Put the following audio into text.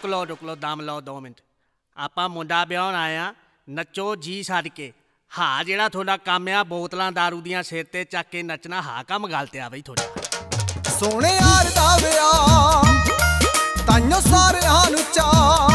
ਰੁਕ ਲਓ ਦਮ ਲਓ 2 ਮਿੰਟ। ਆਪਾਂ ਮੁੰਡਾ ਵਿਆਹੁਣ ਆਏ ਹਾਂ, ਨੱਚੋ ਜੀ ਛੱਡ ਕੇ। ਹਾਂ ਜਿਹੜਾ ਤੁਹਾਡਾ ਕੰਮ ਆ ਬੋਤਲਾਂ ਦਾਰੂ ਦੀਆਂ ਸਿਰ 'ਤੇ ਚੱਕ ਕੇ ਨੱਚਣਾ, ਹਾਂ ਕੰਮ ਗਲਤ ਆ ਬਈ ਤੁਹਾਡਾ। ਸੋਹਣੇ ਯਾਰ ਦਾ ਵਿਆਹ ਤਾਈਓ ਸਾਰਿਆਂ ਨੂੰ ਚਾਅ